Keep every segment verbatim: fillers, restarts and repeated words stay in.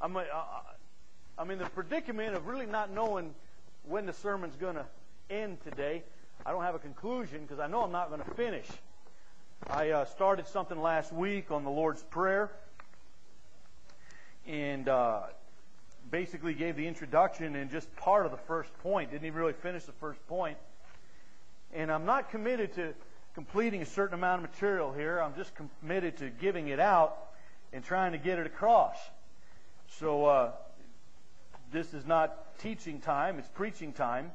I'm, a, I'm in the predicament of really not knowing when the sermon's going to end today. I don't have a conclusion because I know I'm not going to finish. I uh, started something last week on the Lord's Prayer and uh, basically gave the introduction and just part of the first point. Didn't even really finish the first point. And I'm not committed to completing a certain amount of material here. I'm just committed to giving it out and trying to get it across. So uh, this is not teaching time, it's preaching time.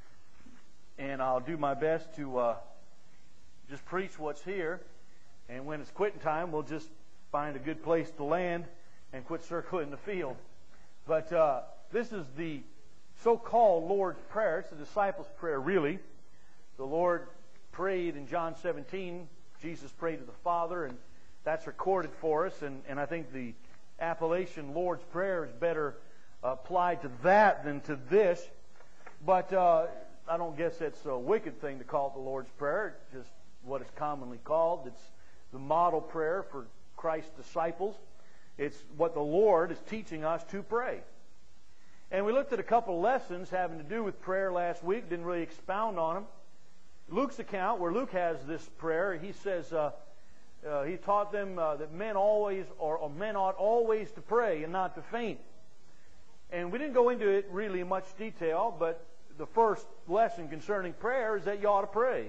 And I'll do my best to uh, just preach what's here. And when it's quitting time, we'll just find a good place to land and quit circling the field. But uh, this is the so-called Lord's Prayer. It's the disciples' prayer, really. The Lord prayed in John seventeen. Jesus prayed to the Father, and that's recorded for us. And, and I think the appellation Lord's Prayer is better uh, applied to that than to this. But uh, I don't guess that's a wicked thing to call it the Lord's Prayer. It's just what it's commonly called. It's the model prayer for Christ's disciples. It's what the Lord is teaching us to pray. And we looked at a couple of lessons having to do with prayer last week. Didn't really expound on them. Luke's account, where Luke has this prayer, he says uh, uh, he taught them uh, that men always, or, or men ought always to pray and not to faint. And we didn't go into it really in much detail, but the first lesson concerning prayer is that you ought to pray.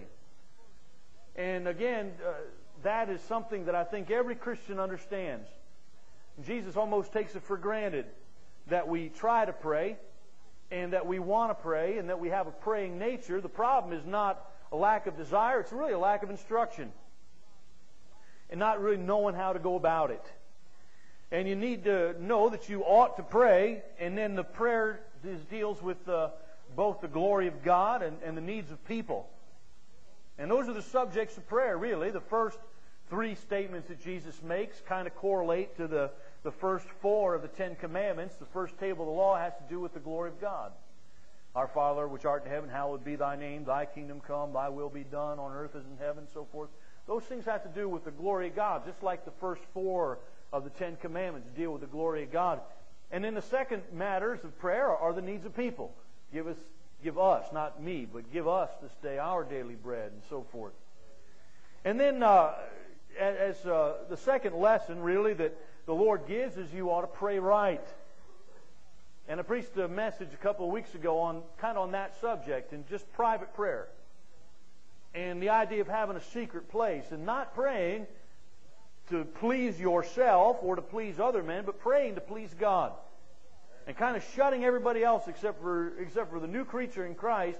And again, uh, that is something that I think every Christian understands. Jesus almost takes it for granted that we try to pray and that we want to pray and that we have a praying nature. The problem is not a lack of desire, it's really a lack of instruction and not really knowing how to go about it. And you need to know that you ought to pray, and then the prayer deals with uh, both the glory of God and, and the needs of people. And those are the subjects of prayer, really. The first three statements that Jesus makes kind of correlate to the, the first four of the Ten Commandments. The first table of the law has to do with the glory of God. Our Father, which art in heaven, hallowed be thy name. Thy kingdom come, thy will be done on earth as in heaven, so forth. Those things have to do with the glory of God, just like the first four of the Ten Commandments deal with the glory of God. And then the second matters of prayer are the needs of people. Give us, give us, not me, but give us this day our daily bread, and so forth. And then uh, as uh, the second lesson, really, that the Lord gives is you ought to pray right. And I preached a message a couple of weeks ago on kind of on that subject, and just private prayer. And the idea of having a secret place and not praying to please yourself or to please other men, but praying to please God. And kind of shutting everybody else except for except for the new creature in Christ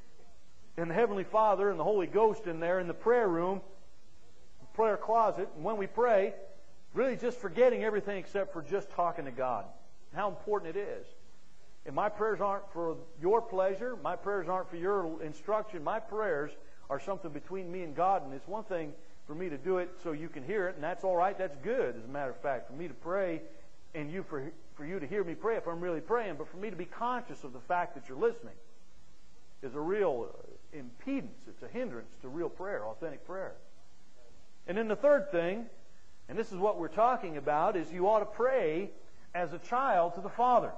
and the Heavenly Father and the Holy Ghost in there in the prayer room, the prayer closet. And when we pray, really just forgetting everything except for just talking to God. How important it is. And my prayers aren't for your pleasure. My prayers aren't for your instruction. My prayers are something between me and God. And it's one thing for me to do it so you can hear it, and that's all right. That's good, as a matter of fact, for me to pray and you for, for you to hear me pray if I'm really praying. But for me to be conscious of the fact that you're listening is a real uh, impedance. It's a hindrance to real prayer, authentic prayer. And then the third thing, and this is what we're talking about, is you ought to pray as a child to the Father,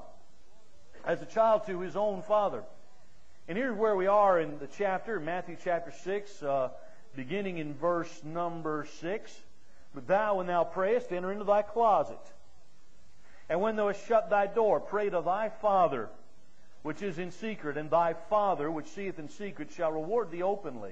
as a child to his own Father. And here's where we are in the chapter, Matthew chapter six, uh, beginning in verse number six. But thou, when thou prayest, enter into thy closet. And when thou hast shut thy door, pray to thy Father, which is in secret, and thy Father, which seeth in secret, shall reward thee openly.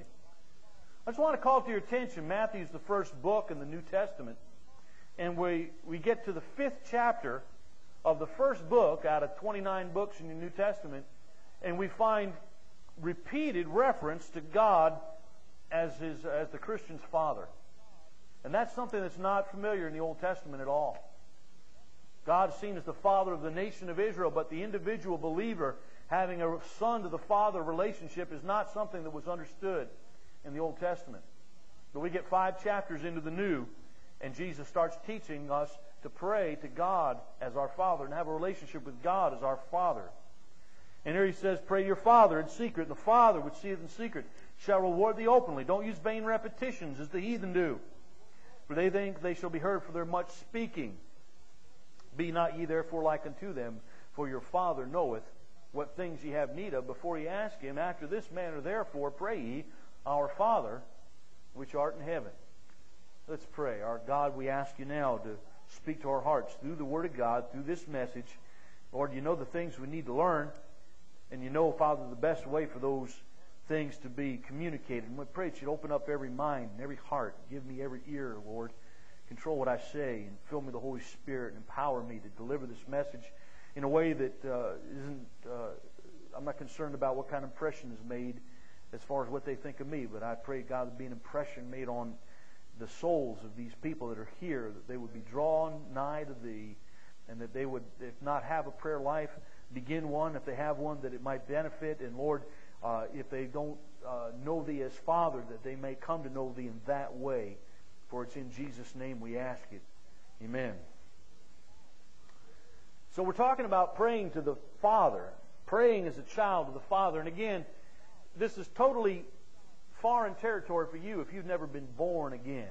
I just want to call to your attention, Matthew's the first book in the New Testament. And we, we get to the fifth chapter of the first book out of twenty-nine books in the New Testament, and we find repeated reference to God as his as the Christian's Father. And that's something that's not familiar in the Old Testament at all. God is seen as the Father of the nation of Israel, but the individual believer having a son to the Father relationship is not something that was understood in the Old Testament. But we get five chapters into the New, and Jesus starts teaching us to pray to God as our Father and have a relationship with God as our Father. And here he says, pray to your Father in secret. The Father which seeth in secret shall reward thee openly. Don't use vain repetitions as the heathen do, for they think they shall be heard for their much speaking. Be not ye therefore like unto them, for your Father knoweth what things ye have need of before ye ask Him. After this manner therefore pray ye, Our Father, which art in heaven. Let's pray. Our God, we ask you now to speak to our hearts through the Word of God, through this message. Lord, you know the things we need to learn, and you know, Father, the best way for those things to be communicated. And we pray that you'd open up every mind and every heart. Give me every ear, Lord. Control what I say and fill me with the Holy Spirit and empower me to deliver this message in a way that uh, isn't, uh, I'm not concerned about what kind of impression is made as far as what they think of me, but I pray, God, there be an impression made on the souls of these people that are here, that they would be drawn nigh to Thee, and that they would, if not have a prayer life, begin one. If they have one, that it might benefit. And Lord, uh, if they don't uh, know Thee as Father, that they may come to know Thee in that way. For it's in Jesus' name we ask it. Amen. So we're talking about praying to the Father. Praying as a child to the Father. And again, this is totally foreign territory for you if you've never been born again.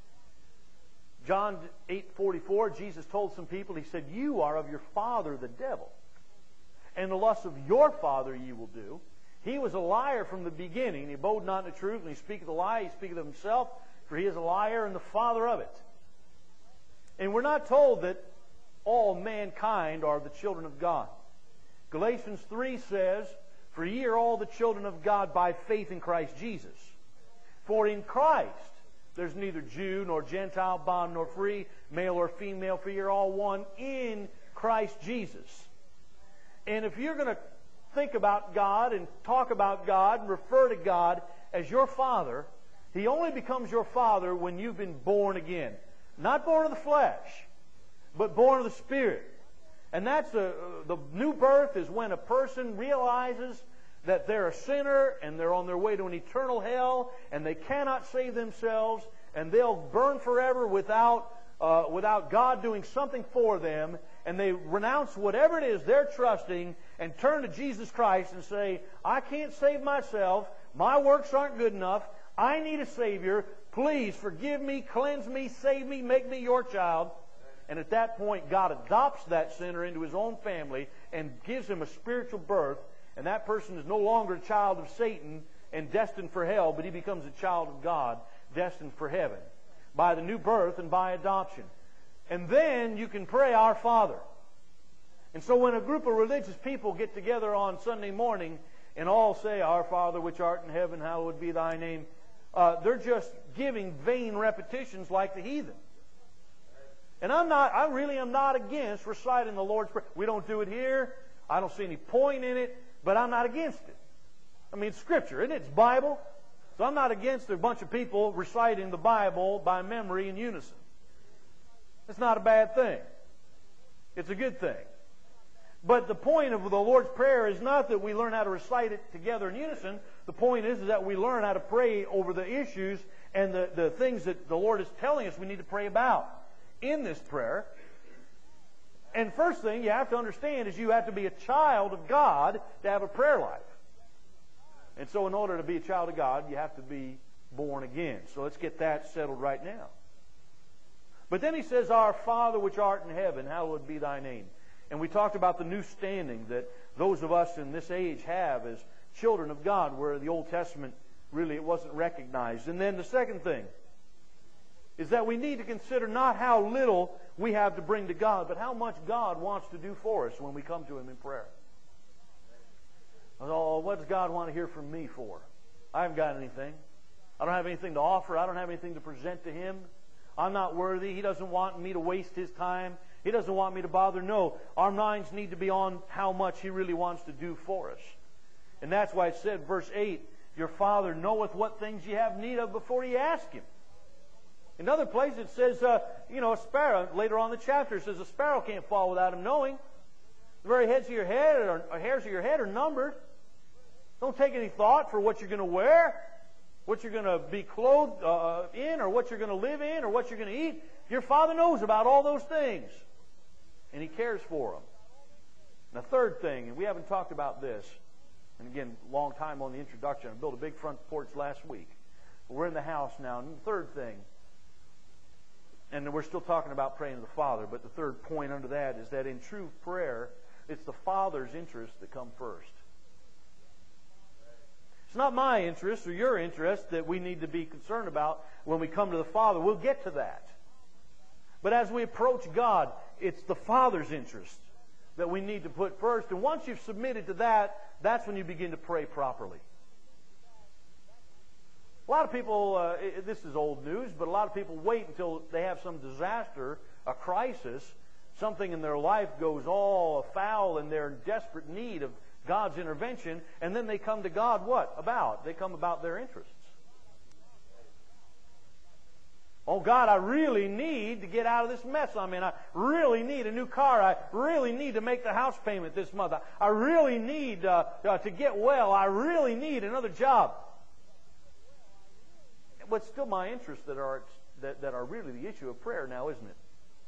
John eight forty-four, Jesus told some people, He said, you are of your father the devil, and the lusts of your father you will do. He was a liar from the beginning. He abode not in the truth, and he speaketh a lie. He speaketh of himself, for he is a liar and the father of it. And we're not told that all mankind are the children of God. Galatians three says, for ye are all the children of God by faith in Christ Jesus. For in Christ there's neither Jew nor Gentile, bond nor free, male or female, for you're all one in Christ Jesus. And if you're going to think about God and talk about God and refer to God as your Father, He only becomes your Father when you've been born again. Not born of the flesh, but born of the Spirit. And that's a, the new birth is when a person realizes that they're a sinner and they're on their way to an eternal hell and they cannot save themselves and they'll burn forever without, uh, without God doing something for them, and they renounce whatever it is they're trusting and turn to Jesus Christ and say, I can't save myself. My works aren't good enough. I need a Savior. Please forgive me, cleanse me, save me, make me your child. And at that point, God adopts that sinner into His own family and gives him a spiritual birth. And that person is no longer a child of Satan and destined for hell, but he becomes a child of God, destined for heaven, by the new birth and by adoption. And then you can pray, Our Father. And so when a group of religious people get together on Sunday morning and all say, Our Father which art in heaven, hallowed be Thy name, uh, they're just giving vain repetitions like the heathen. And I'm not, I really am not against reciting the Lord's Prayer. We don't do it here. I don't see any point in it, but I'm not against it. I mean, it's Scripture, isn't it? It's Bible. So I'm not against a bunch of people reciting the Bible by memory in unison. It's not a bad thing. It's a good thing. But the point of the Lord's Prayer is not that we learn how to recite it together in unison. The point is, is that we learn how to pray over the issues and the, the things that the Lord is telling us we need to pray about in this prayer. And first thing you have to understand is you have to be a child of God to have a prayer life. And so in order to be a child of God, you have to be born again. So let's get that settled right now. But then he says, Our Father which art in heaven, hallowed be Thy name. And we talked about the new standing that those of us in this age have as children of God, where the Old Testament really it wasn't recognized. And then the second thing is that we need to consider not how little we have to bring to God, but how much God wants to do for us when we come to Him in prayer. Oh, what does God want to hear from me for? I haven't got anything. I don't have anything to offer. I don't have anything to present to Him. I'm not worthy. He doesn't want me to waste His time. He doesn't want me to bother. No, our minds need to be on how much He really wants to do for us. And that's why it said, verse eight, Your Father knoweth what things ye have need of before ye ask Him. In other places it says, uh, you know, a sparrow, later on in the chapter, it says a sparrow can't fall without Him knowing. The very heads of your head or, or hairs of your head are numbered. Don't take any thought for what you're going to wear, what you're going to be clothed uh, in, or what you're going to live in, or what you're going to eat. Your Father knows about all those things, and He cares for them. And the third thing, and we haven't talked about this, and again, long time on the introduction. I built a big front porch last week. But we're in the house now. And the third thing and we're still talking about praying to the Father, but the third point under that is that in true prayer, it's the Father's interests that come first. It's not my interest or your interest that we need to be concerned about when we come to the Father. We'll get to that. But as we approach God, it's the Father's interest that we need to put first. And once you've submitted to that, that's when you begin to pray properly. A lot of people, uh, this is old news, but a lot of people wait until they have some disaster, a crisis, something in their life goes all afoul and they're in desperate need of God's intervention, and then they come to God what? About? They come about their interests. Oh, God, I really need to get out of this mess I'm in. I really need a new car. I really need to make the house payment this month. I, I really need uh, uh, to get well. I really need another job. But it's still my interests that are, that, that are really the issue of prayer now, isn't it?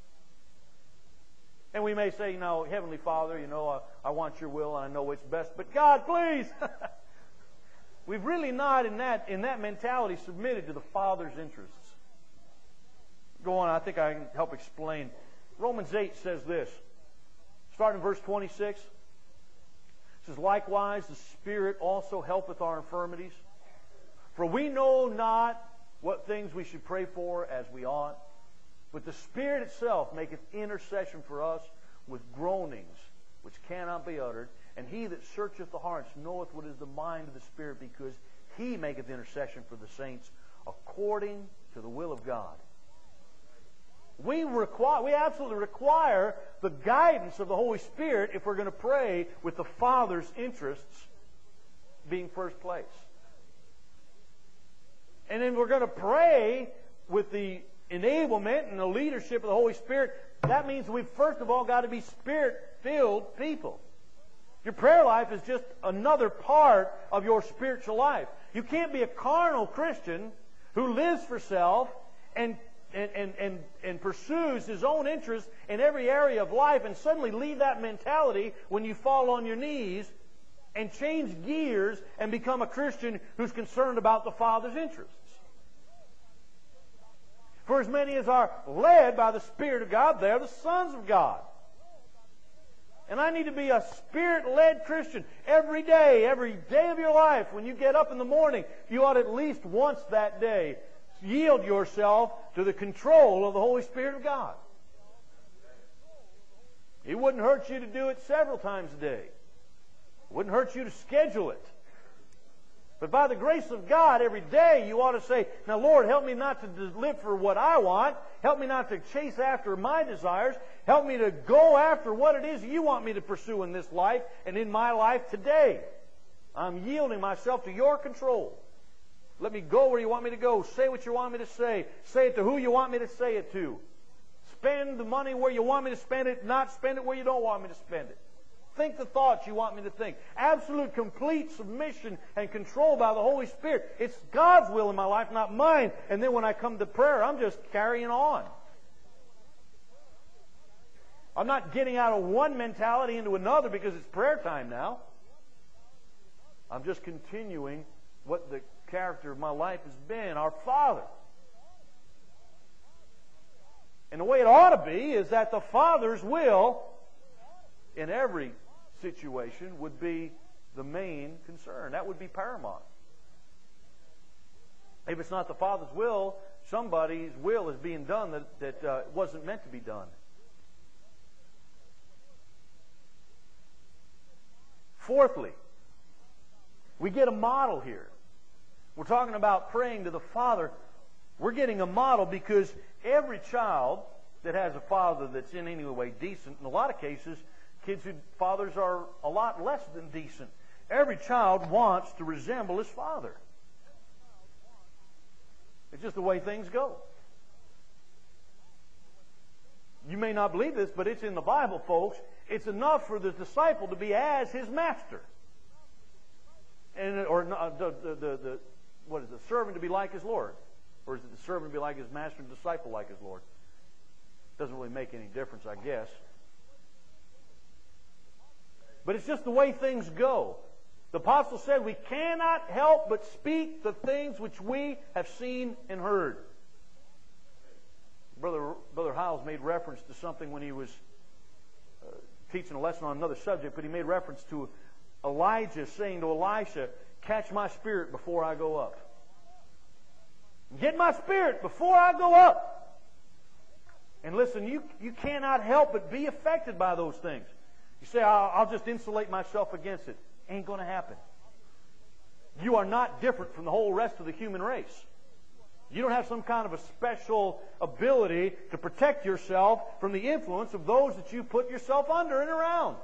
And we may say, you know, Heavenly Father, you know, I, I want your will and I know it's best, but God, please! We've really not, in that, in that mentality, submitted to the Father's interests. Go on, I think I can help explain. Romans eight says this. Starting in verse twenty-six. It says, likewise, the Spirit also helpeth our infirmities. For we know not what things we should pray for as we ought. But the Spirit itself maketh intercession for us with groanings which cannot be uttered. And he that searcheth the hearts knoweth what is the mind of the Spirit, because he maketh intercession for the saints according to the will of God. We require, we absolutely require the guidance of the Holy Spirit if we're going to pray with the Father's interests being first place. And then we're going to pray with the enablement and the leadership of the Holy Spirit. That means we've first of all got to be Spirit-filled people. Your prayer life is just another part of your spiritual life. You can't be a carnal Christian who lives for self and And, and, and, and pursues his own interests in every area of life, and suddenly leave that mentality when you fall on your knees and change gears and become a Christian who's concerned about the Father's interests. For as many as are led by the Spirit of God, they are the sons of God. And I need to be a Spirit-led Christian every day, every day of your life. When you get up in the morning, you ought at least once that day yield yourself to the control of the Holy Spirit of God. It wouldn't hurt you to do it several times a day. It wouldn't hurt you to schedule it. But by the grace of God, every day you ought to say, now Lord, help me not to live for what I want. Help me not to chase after my desires. Help me to go after what it is you want me to pursue in this life and in my life today. I'm yielding myself to your control. Let me go where you want me to go. Say what you want me to say. Say it to who you want me to say it to. Spend the money where you want me to spend it, not spend it where you don't want me to spend it. Think the thoughts you want me to think. Absolute, complete submission and control by the Holy Spirit. It's God's will in my life, not mine. And then when I come to prayer, I'm just carrying on. I'm not getting out of one mentality into another because it's prayer time now. I'm just continuing what the character of my life has been, our Father. And the way it ought to be is that the Father's will in every situation would be the main concern. That would be paramount. If it's not the Father's will, somebody's will is being done that, that uh, wasn't meant to be done. Fourthly, we get a model here. We're talking about praying to the Father. We're getting a model because every child that has a father that's in any way decent, in a lot of cases, kids whose fathers are a lot less than decent, every child wants to resemble his father. It's just the way things go. You may not believe this, but it's in the Bible, folks. It's enough for the disciple to be as his master. And, or uh, the, the, the, the what is it, the servant to be like his Lord? Or is it the servant to be like his master and the disciple like his Lord? Doesn't really make any difference, I guess. But it's just the way things go. The apostle said we cannot help but speak the things which we have seen and heard. Brother Hiles made reference to something when he was uh, teaching a lesson on another subject, but he made reference to Elijah saying to Elisha, catch my spirit before I go up. Get my spirit before I go up. And listen, you, you cannot help but be affected by those things. You say, I'll, I'll just insulate myself against it. Ain't going to happen. You are not different from the whole rest of the human race. You don't have some kind of a special ability to protect yourself from the influence of those that you put yourself under and around.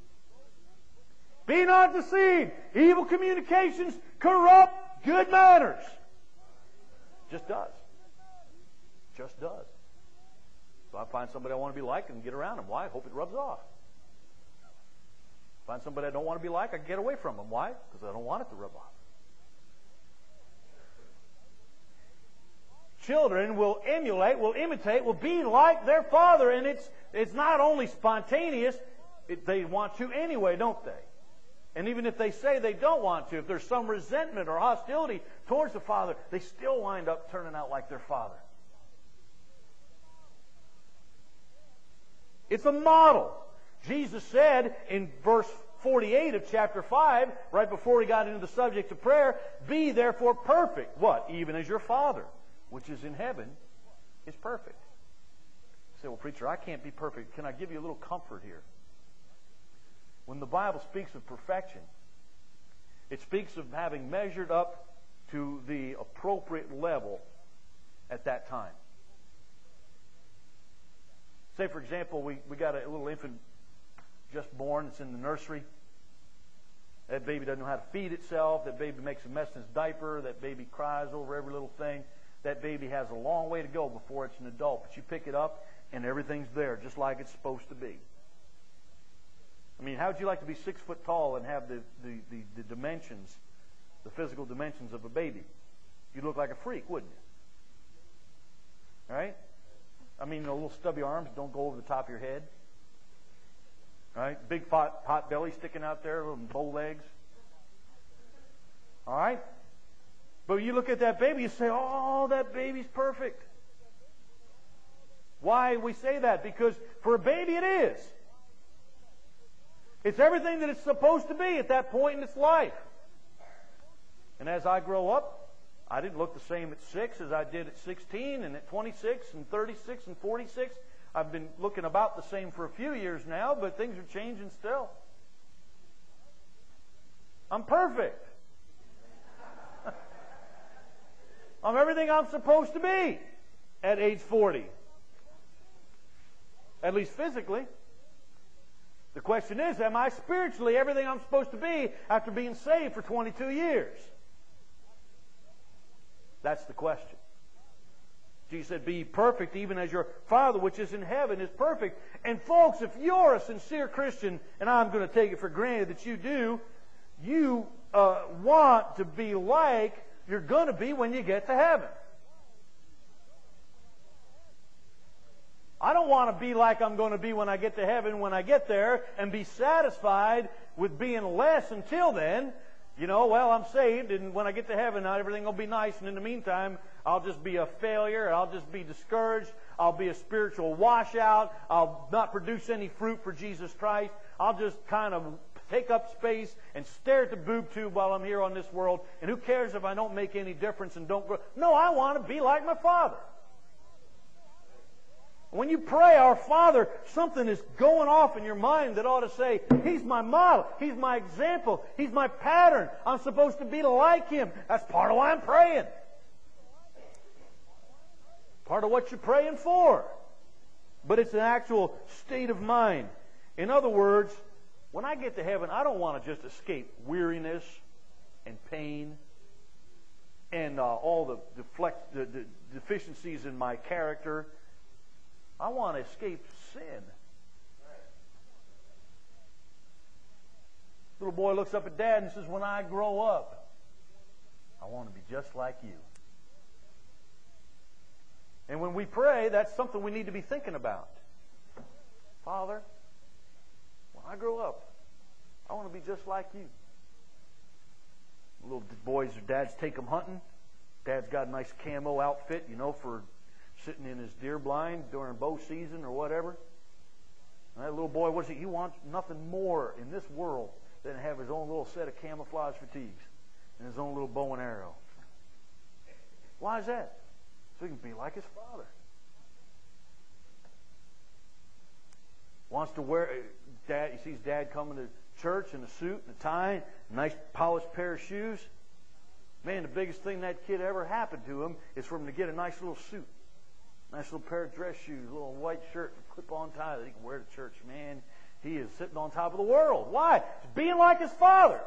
Be not deceived. Evil communications corrupt good manners. Just does. Just does. So I find somebody I want to be like and get around them. Why? I hope it rubs off. Find somebody I don't want to be like, I can get away from them. Why? Because I don't want it to rub off. Children will emulate, will imitate, will be like their father. And it's it's not only spontaneous, it, they want to anyway, don't they? And even if they say they don't want to, if there's some resentment or hostility towards the father, they still wind up turning out like their father. It's a model. Jesus said in verse forty-eight of chapter five, right before he got into the subject of prayer, be therefore perfect. What? Even as your Father, which is in heaven, is perfect. You say, well, preacher, I can't be perfect. Can I give you a little comfort here? When the Bible speaks of perfection, it speaks of having measured up to the appropriate level at that time. Say, for example, we, we got a little infant just born that's in the nursery. That baby doesn't know how to feed itself. That baby makes a mess in its diaper. That baby cries over every little thing. That baby has a long way to go before it's an adult. But you pick it up, and everything's there, just like it's supposed to be. I mean, how would you like to be six foot tall and have the, the, the, the dimensions, the physical dimensions of a baby? You'd look like a freak, wouldn't you? Right? I mean, the little stubby arms don't go over the top of your head. Right? Big pot, pot belly sticking out there, little bow legs. All right? But you look at that baby, you say, oh, that baby's perfect. Why we say that? Because for a baby it is. It's everything that it's supposed to be at that point in its life. And as I grow up, I didn't look the same at six as I did at sixteen and at twenty-six and thirty-six and forty-six. I've been looking about the same for a few years now, but things are changing still. I'm perfect. I'm everything I'm supposed to be at age forty. At least physically. The question is, am I spiritually everything I'm supposed to be after being saved for twenty-two years? That's the question. Jesus said, be perfect even as your Father which is in heaven is perfect. And folks, if you're a sincere Christian, and I'm going to take it for granted that you do, you uh, want to be like you're going to be when you get to heaven. I don't want to be like I'm going to be when I get to heaven when I get there and be satisfied with being less until then. You know, well, I'm saved, and when I get to heaven, now everything will be nice, and in the meantime, I'll just be a failure, I'll just be discouraged, I'll be a spiritual washout, I'll not produce any fruit for Jesus Christ, I'll just kind of take up space and stare at the boob tube while I'm here on this world, and who cares if I don't make any difference and don't grow? No, I want to be like my Father. When you pray, Our Father, something is going off in your mind that ought to say, He's my model, He's my example, He's my pattern. I'm supposed to be like Him. That's part of why I'm praying. Part of what you're praying for. But it's an actual state of mind. In other words, when I get to heaven, I don't want to just escape weariness and pain and uh, all the, deflect, the, the deficiencies in my character. I want to escape sin. Little boy looks up at Dad and says, when I grow up, I want to be just like you. And when we pray, that's something we need to be thinking about. Father, when I grow up, I want to be just like you. Little boys or dads take them hunting. Dad's got a nice camo outfit, you know, for sitting in his deer blind during bow season or whatever. And that little boy, what's he? He wants nothing more in this world than to have his own little set of camouflage fatigues and his own little bow and arrow. Why is that? So he can be like his father. Wants to wear, dad, he sees dad coming to church in a suit and a tie, a nice polished pair of shoes. Man, the biggest thing that kid ever happened to him is for him to get a nice little suit, nice little pair of dress shoes, a little white shirt, and clip-on tie that he can wear to church. Man, he is sitting on top of the world. Why? It's being like his father.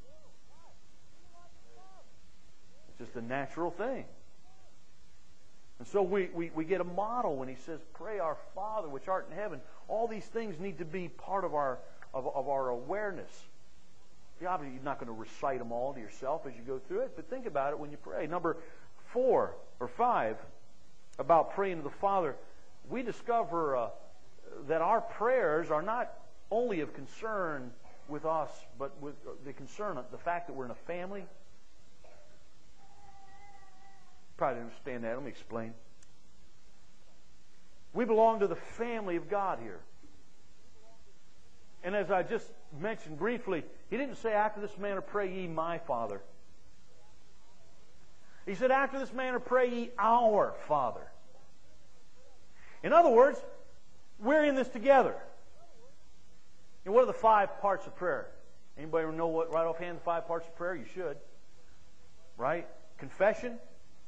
It's just a natural thing. And so we, we, we get a model when he says, pray our Father which art in heaven. All these things need to be part of our, of, of our awareness. Yeah, obviously, you're not going to recite them all to yourself as you go through it, but think about it when you pray. Number four or five, about praying to the Father, we discover uh, that our prayers are not only of concern with us, but with the concern of the fact that we're in a family. Probably didn't understand that. Let me explain. We belong to the family of God here. And as I just mentioned briefly, he didn't say, after this manner pray ye my Father. He said, after this manner pray ye our Father. In other words, we're in this together. And what are the five parts of prayer? Anybody know what right offhand the five parts of prayer? You should. Right? Confession.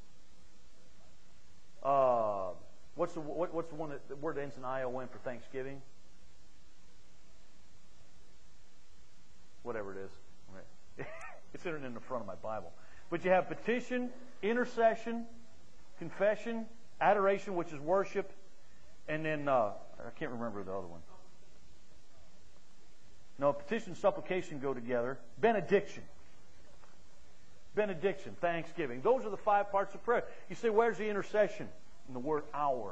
Uh, what's the what, what's the one that the word that ends in I O N for Thanksgiving? Whatever it is. Right. It's written in the front of my Bible. But you have petition, intercession, confession, adoration, which is worship, and then uh, I can't remember the other one. No, petition and supplication go together. Benediction. Benediction, thanksgiving. Those are the five parts of prayer. You say, where's the intercession? In the word our.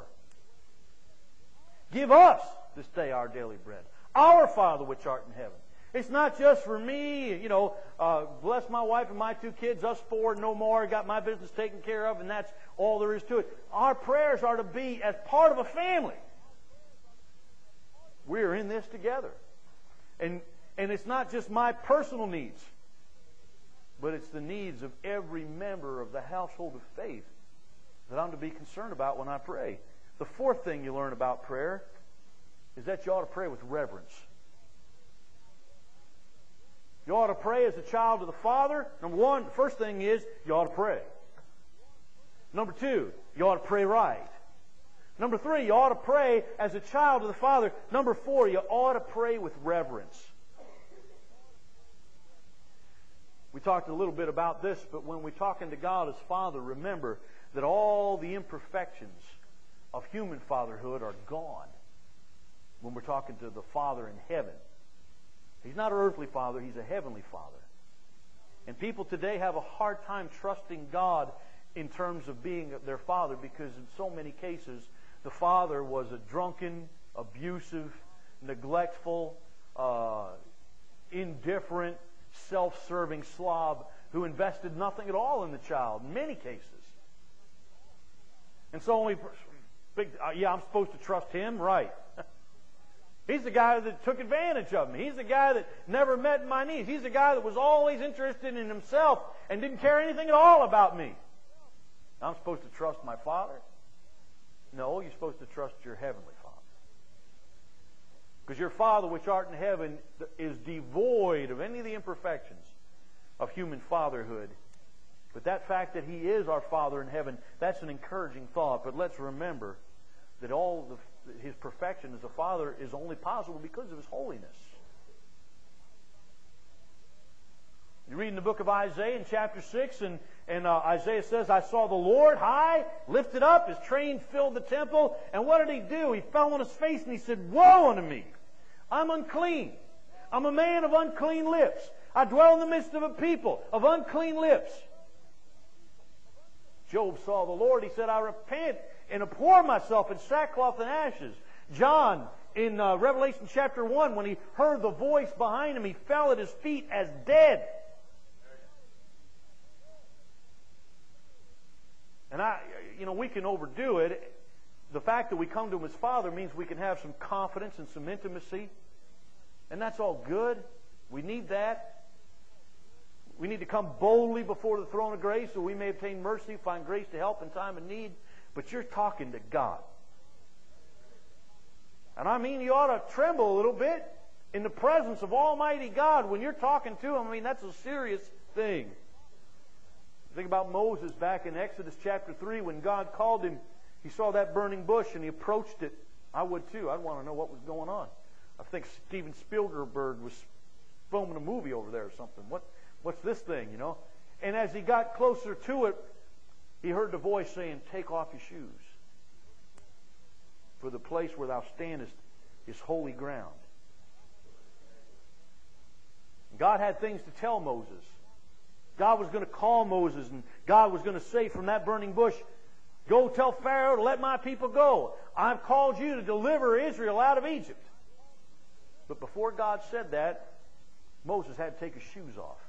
Give us this day our daily bread. Our Father which art in heaven. It's not just for me, you know, uh, bless my wife and my two kids, us four, no more, got my business taken care of, and that's all there is to it. Our prayers are to be as part of a family. We're in this together. And, and it's not just my personal needs, but it's the needs of every member of the household of faith that I'm to be concerned about when I pray. The fourth thing you learn about prayer is that you ought to pray with reverence. You ought to pray as a child of the Father. Number one, the first thing is you ought to pray. Number two, you ought to pray right. Number three, you ought to pray as a child of the Father. Number four, you ought to pray with reverence. We talked a little bit about this, but when we're talking to God as Father, remember that all the imperfections of human fatherhood are gone when we're talking to the Father in heaven. He's not an earthly Father, He's a heavenly Father. And people today have a hard time trusting God in terms of being their Father because in so many cases the Father was a drunken, abusive, neglectful, uh, indifferent, self-serving slob who invested nothing at all in the child in many cases. And so only, big, uh, yeah, I'm supposed to trust him? Right. He's the guy that took advantage of me. He's the guy that never met my needs. He's the guy that was always interested in himself and didn't care anything at all about me. I'm supposed to trust my Father? No, you're supposed to trust your heavenly Father. Because your Father which art in heaven is devoid of any of the imperfections of human fatherhood. But that fact that He is our Father in heaven, that's an encouraging thought. But let's remember that all the His perfection as a Father is only possible because of His holiness. You read in the book of Isaiah in chapter six, and, and uh, Isaiah says, I saw the Lord high, lifted up, His train filled the temple. And what did He do? He fell on His face and He said, woe unto me! I'm unclean. I'm a man of unclean lips. I dwell in the midst of a people of unclean lips. Job saw the Lord. He said, I repent and abhor myself in sackcloth and ashes. John, in uh, Revelation chapter one, when he heard the voice behind him, he fell at His feet as dead. And I, you know, we can overdo it, the fact that we come to Him as Father means we can have some confidence and some intimacy. And that's all good. We need that. We need to come boldly before the throne of grace so we may obtain mercy, find grace to help in time of need. But you're talking to God. And I mean, you ought to tremble a little bit in the presence of Almighty God when you're talking to Him. I mean, that's a serious thing. Think about Moses back in Exodus chapter three when God called him. He saw that burning bush and he approached it. I would too. I'd want to know what was going on. I think Steven Spielberg was filming a movie over there or something. What, what's this thing, you know? And as he got closer to it, he heard the voice saying, "Take off your shoes, for the place where thou standest is holy ground." God had things to tell Moses. God was going to call Moses, and God was going to say from that burning bush, "Go tell Pharaoh to let my people go. I've called you to deliver Israel out of Egypt." But before God said that, Moses had to take his shoes off.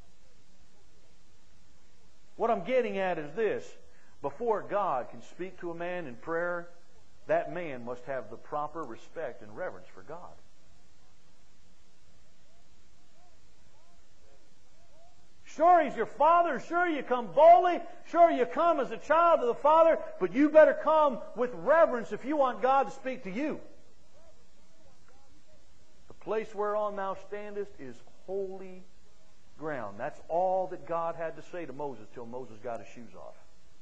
What I'm getting at is this. Before God can speak to a man in prayer, that man must have the proper respect and reverence for God. Sure, He's your Father. Sure, you come boldly. Sure, you come as a child of the Father. But you better come with reverence if you want God to speak to you. The place whereon thou standest is holy ground. That's all that God had to say to Moses till Moses got his shoes off.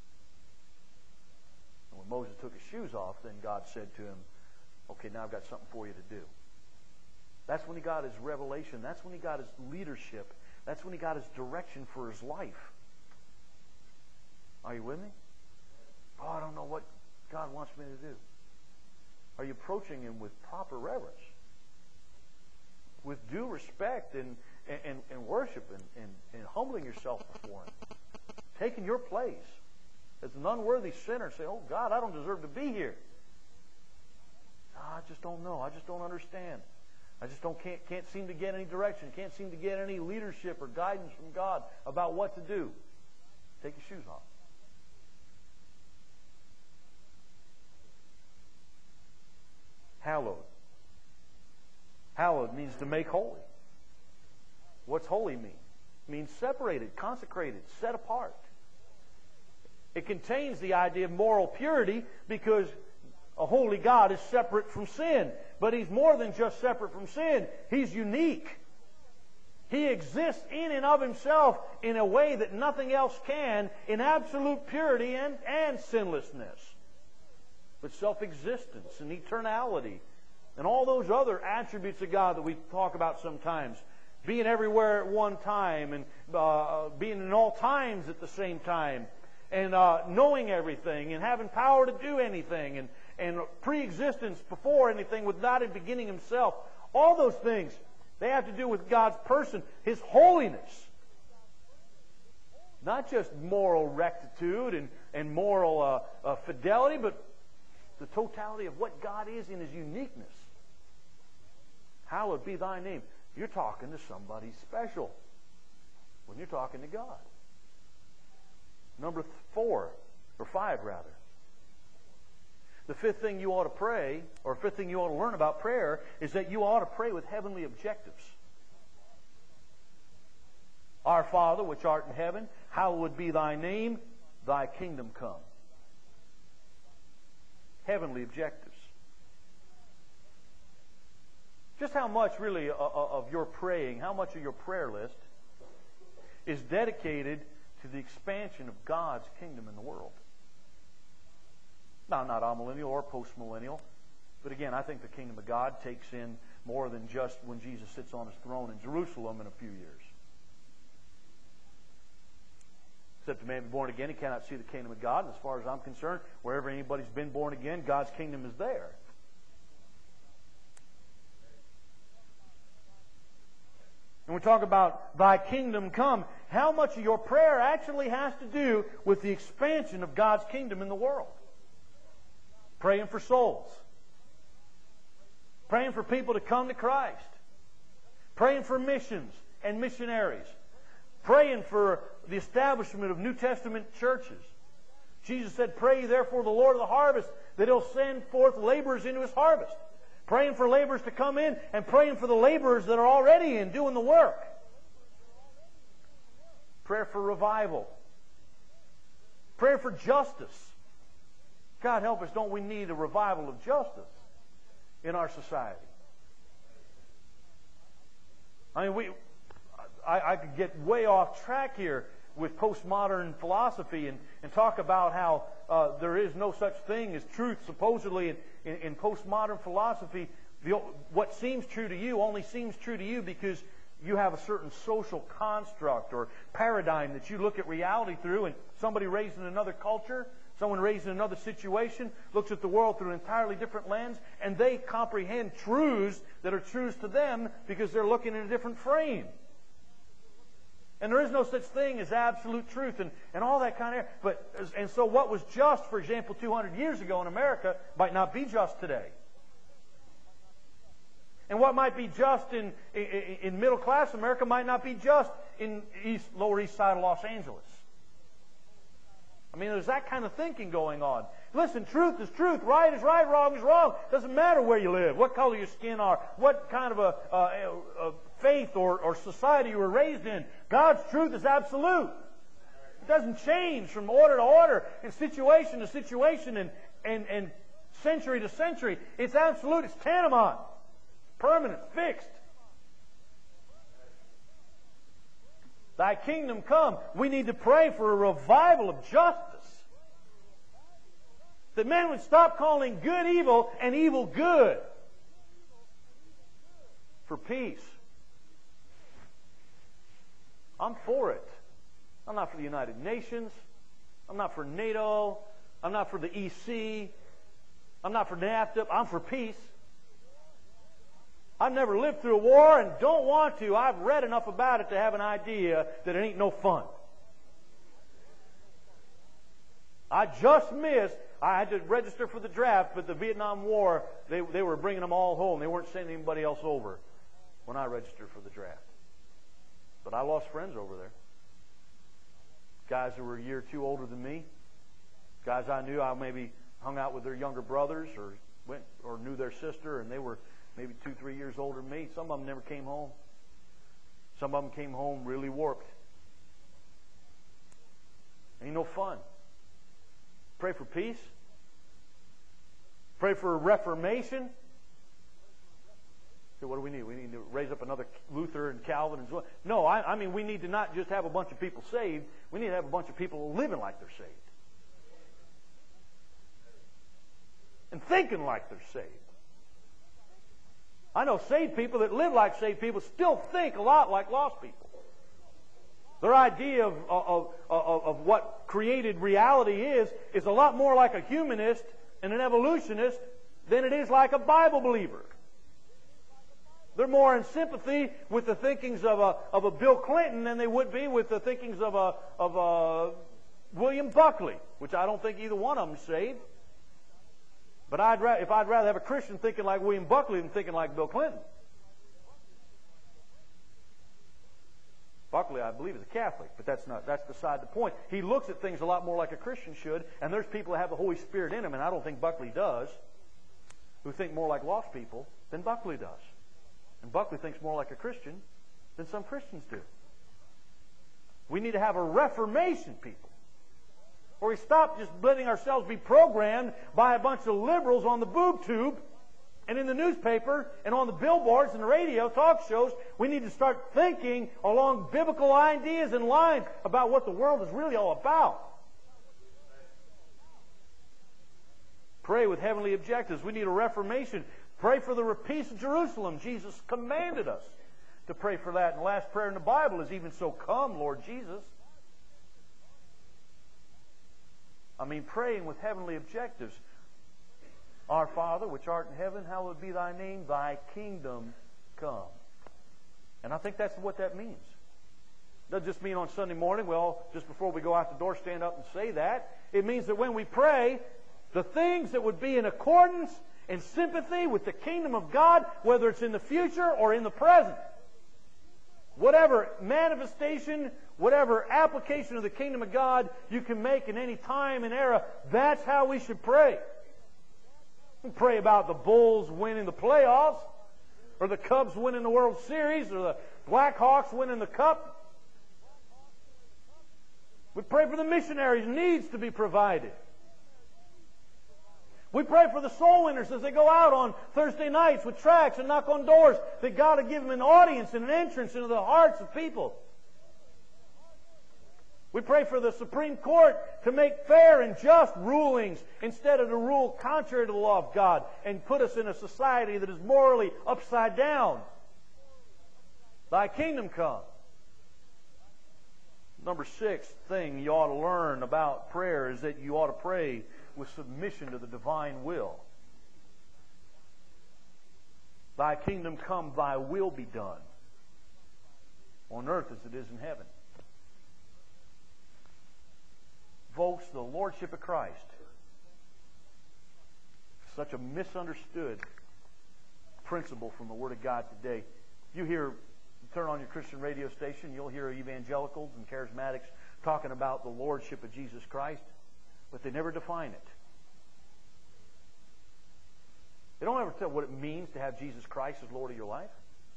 And when Moses took his shoes off, then God said to him, "Okay, now I've got something for you to do." That's when he got his revelation. That's when he got his leadership. That's when he got his direction for his life. Are you with me? Oh, I don't know what God wants me to do. Are you approaching Him with proper reverence? With due respect and, and, and worship and, and, and humbling yourself before Him? Taking your place as an unworthy sinner and say, "Oh God, I don't deserve to be here. I just don't know. I just don't understand. I just don't can't, can't seem to get any direction. Can't seem to get any leadership or guidance from God about what to do." Take your shoes off. Hallowed. Hallowed means to make holy. What's holy mean? It means separated, consecrated, set apart. It contains the idea of moral purity because a holy God is separate from sin. But He's more than just separate from sin. He's unique. He exists in and of Himself in a way that nothing else can, in absolute purity and, and sinlessness. But self-existence and eternality and all those other attributes of God that we talk about sometimes. Being everywhere at one time and uh, being in all times at the same time. And uh, knowing everything and having power to do anything and and pre-existence before anything without it beginning Himself. All those things, they have to do with God's person, His holiness. Not just moral rectitude and, and moral uh, uh, fidelity, but the totality of what God is in His uniqueness. Hallowed be Thy name. You're talking to somebody special when you're talking to God. Number four, or five rather. The fifth thing you ought to pray, or fifth thing you ought to learn about prayer, is that you ought to pray with heavenly objectives. Our Father, which art in heaven, hallowed be Thy name, Thy kingdom come. Heavenly objectives. Just how much really of your praying, how much of your prayer list is dedicated to the expansion of God's kingdom in the world? Now, not amillennial or postmillennial, but again, I think the kingdom of God takes in more than just when Jesus sits on His throne in Jerusalem in a few years. Except a man be born again, he cannot see the kingdom of God. And as far as I'm concerned, wherever anybody's been born again, God's kingdom is there. And we talk about Thy kingdom come. How much of your prayer actually has to do with the expansion of God's kingdom in the world? Praying for souls. Praying for people to come to Christ. Praying for missions and missionaries. Praying for the establishment of New Testament churches. Jesus said, pray therefore the Lord of the harvest that He'll send forth laborers into His harvest. Praying for laborers to come in and praying for the laborers that are already in doing the work. Prayer for revival. Prayer for justice. God help us, don't we need a revival of justice in our society? I mean, we, I, I could get way off track here with postmodern philosophy and, and talk about how uh, there is no such thing as truth, supposedly, in, in, in postmodern philosophy. The, what seems true to you only seems true to you because you have a certain social construct or paradigm that you look at reality through, and somebody raised in another culture, someone raised in another situation, looks at the world through an entirely different lens, and they comprehend truths that are truths to them because they're looking in a different frame. And there is no such thing as absolute truth and, and all that kind of... But, and so what was just, for example, two hundred years ago in America might not be just today. And what might be just in, in, in middle-class America might not be just in east, Lower East Side of Los Angeles. I mean, there's that kind of thinking going on. Listen, truth is truth. Right is right. Wrong is wrong. Doesn't matter where you live, what color your skin are, what kind of a, a, a faith or, or society you were raised in. God's truth is absolute. It doesn't change from order to order and situation to situation and, and, and century to century. It's absolute. It's tantamount. Permanent. Fixed. Thy kingdom come. We need to pray for a revival of justice. That men would stop calling good evil and evil good. For peace. I'm for it. I'm not for the United Nations. I'm not for NATO. I'm not for the E C. I'm not for NAFTA. I'm for peace. I've never lived through a war and don't want to. I've read enough about it to have an idea that it ain't no fun. I just missed, I had to register for the draft, but the Vietnam War, they, they were bringing them all home. They weren't sending anybody else over when I registered for the draft. But I lost friends over there. Guys who were a year or two older than me. Guys I knew, I maybe hung out with their younger brothers or went or knew their sister, and they were maybe two, three years older than me. Some of them never came home. Some of them came home really warped. Ain't no fun. Pray for peace. Pray for a reformation. So what do we need? We need to raise up another Luther and Calvin and so on. No, I, I mean we need to not just have a bunch of people saved. We need to have a bunch of people living like they're saved. And thinking like they're saved. I know saved people that live like saved people still think a lot like lost people. Their idea of, of, of, of what created reality is, is a lot more like a humanist and an evolutionist than it is like a Bible believer. They're more in sympathy with the thinkings of a, of a Bill Clinton than they would be with the thinkings of a, of a William Buckley, which I don't think either one of them is saved. But I'd ra- if I'd rather have a Christian thinking like William Buckley than thinking like Bill Clinton. Buckley, I believe, is a Catholic, but that's not that's beside the point. He looks at things a lot more like a Christian should, and there's people that have the Holy Spirit in them, and I don't think Buckley does, who think more like lost people than Buckley does. And Buckley thinks more like a Christian than some Christians do. We need to have a reformation, people. Where we stop just letting ourselves be programmed by a bunch of liberals on the boob tube and in the newspaper and on the billboards and the radio talk shows. We need to start thinking along biblical ideas and lines about what the world is really all about. Pray with heavenly objectives. We need a reformation. Pray for the peace of Jerusalem. Jesus commanded us to pray for that. And the last prayer in the Bible is even so, come, Lord Jesus. I mean, praying with heavenly objectives. Our Father, which art in heaven, hallowed be thy name, thy kingdom come. And I think that's what that means. It doesn't just mean on Sunday morning, well, just before we go out the door, stand up and say that. It means that when we pray, the things that would be in accordance and sympathy with the kingdom of God, whether it's in the future or in the present, Whatever manifestation, whatever application of the kingdom of God you can make in any time and era, that's how we should pray. We pray about the Bulls winning the playoffs, or the Cubs winning the World Series, or the Blackhawks winning the Cup. We pray for the missionaries' needs to be provided. We pray for the soul winners as they go out on Thursday nights with tracts and knock on doors, that God will give them an audience and an entrance into the hearts of people. We pray for the Supreme Court to make fair and just rulings instead of to rule contrary to the law of God and put us in a society that is morally upside down. Thy kingdom come. Number six thing you ought to learn about prayer is that you ought to pray with submission to the divine will. Thy kingdom come, thy will be done on earth as it is in heaven. Folks, the Lordship of Christ, such a misunderstood principle from the Word of God today. You hear, turn on your Christian radio station, you'll hear evangelicals and charismatics talking about the Lordship of Jesus Christ, but they never define it. They don't ever tell what it means to have Jesus Christ as Lord of your life.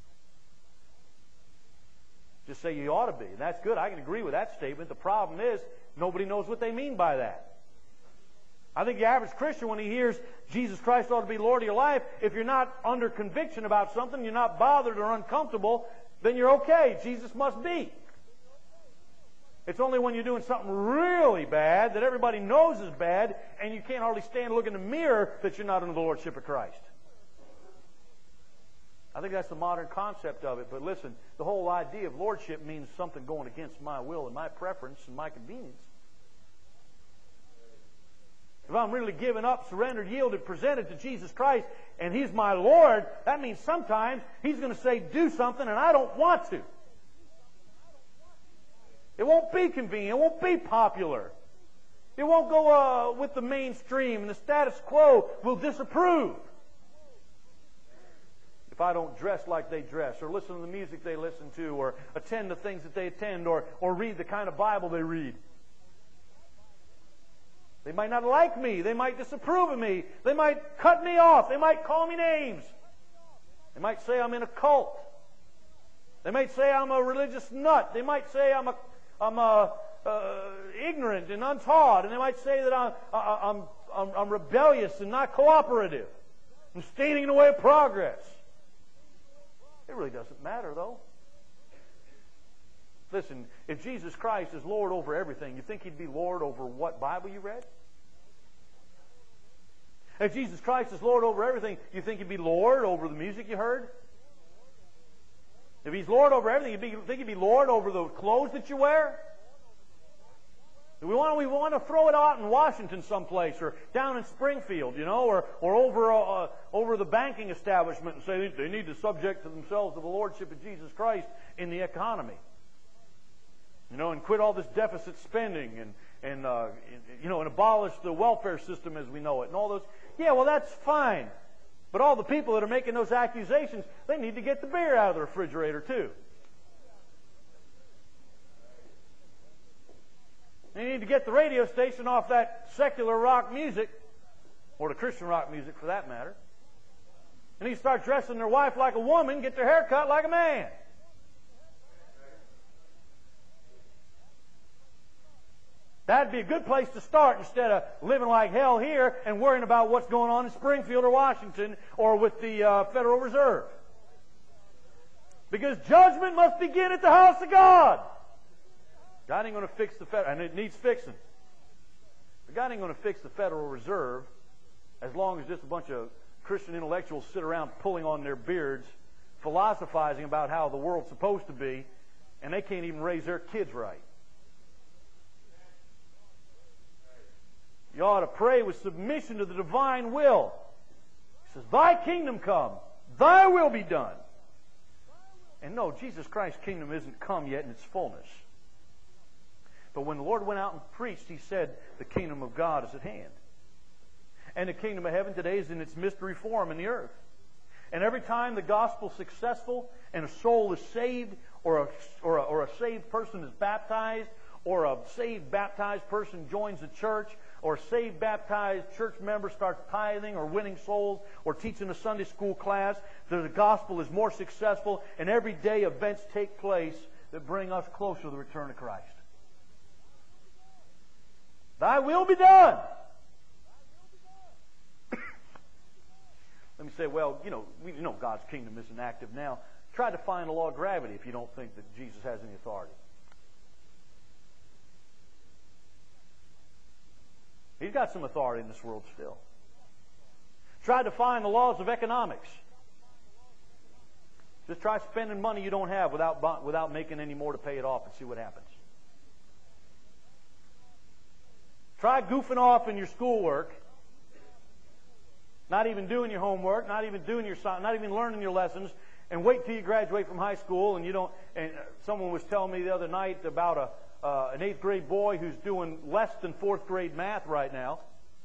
Just say you ought to be. And that's good. I can agree with that statement. The problem is, nobody knows what they mean by that. I think the average Christian, when he hears Jesus Christ ought to be Lord of your life, if you're not under conviction about something, you're not bothered or uncomfortable, then you're okay. Jesus must be. It's only when you're doing something really bad that everybody knows is bad and you can't hardly stand to look in the mirror that you're not under the Lordship of Christ. I think that's the modern concept of it. But listen, the whole idea of lordship means something going against my will and my preference and my convenience. If I'm really given up, surrendered, yielded, presented to Jesus Christ, and He's my Lord, that means sometimes He's going to say, do something, and I don't want to. It won't be convenient. It won't be popular. It won't go uh, with the mainstream, and the status quo will disapprove. If I don't dress like they dress, or listen to the music they listen to, or attend the things that they attend, or, or read the kind of Bible they read. They might not like me. They might disapprove of me. They might cut me off. They might call me names. They might say I'm in a cult. They might say I'm a religious nut. They might say I'm a, I'm a, uh, ignorant and untaught. And they might say that I'm, I'm, I'm, I'm rebellious and not cooperative. I'm standing in the way of progress. It really doesn't matter, though. Listen, if Jesus Christ is Lord over everything, you think He'd be Lord over what Bible you read? If Jesus Christ is Lord over everything, you think He'd be Lord over the music you heard? If He's Lord over everything, you think He'd be Lord over the clothes that you wear? We want, we want to throw it out in Washington someplace, or down in Springfield, you know, or, or over, uh, over the banking establishment, and say they need to subject to themselves to the Lordship of Jesus Christ in the economy. You know, and quit all this deficit spending, and, and uh, you know, and abolish the welfare system as we know it, and all those. Yeah, well, that's fine. But all the people that are making those accusations, they need to get the beer out of the refrigerator, too. They need to get the radio station off that secular rock music, or the Christian rock music for that matter. They need to start dressing their wife like a woman, get their hair cut like a man. That'd be a good place to start instead of living like hell here and worrying about what's going on in Springfield or Washington or with the uh, Federal Reserve. Because judgment must begin at the house of God. God ain't going to fix the Federal, and it needs fixing. But God ain't going to fix the Federal Reserve as long as just a bunch of Christian intellectuals sit around pulling on their beards, philosophizing about how the world's supposed to be, and they can't even raise their kids right. You ought to pray with submission to the divine will. He says, Thy kingdom come, Thy will be done. And no, Jesus Christ's kingdom isn't come yet in its fullness. But when the Lord went out and preached, He said, the kingdom of God is at hand. And the kingdom of heaven today is in its mystery form in the earth. And every time the gospel is successful and a soul is saved, or a, or a, or a saved person is baptized, or a saved baptized person joins the church, or a saved baptized church member starts tithing or winning souls or teaching a Sunday school class, the gospel is more successful, and everyday events take place that bring us closer to the return of Christ. Thy will be done. Let me say, well, you know, we you know God's kingdom isn't active now. Try to find the law of gravity if you don't think that Jesus has any authority. He's got some authority in this world still. Try to find the laws of economics. Just try spending money you don't have without, without making any more to pay it off and see what happens. Try goofing off in your schoolwork, not even doing your homework, not even doing your not even learning your lessons, and wait till you graduate from high school and you don't. And someone was telling me the other night about a uh, an eighth grade boy who's doing less than fourth grade math right now.